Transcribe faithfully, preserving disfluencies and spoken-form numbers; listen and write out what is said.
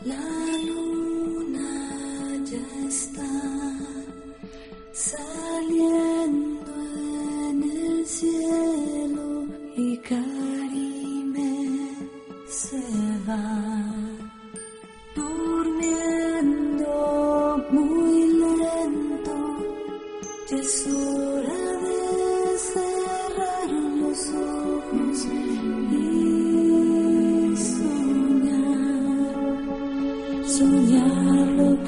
La luna ya está saliendo en el cielo y Karime se va durmiendo muy lento. Ya es hora de cerrar los ojos y soñar, soñar lo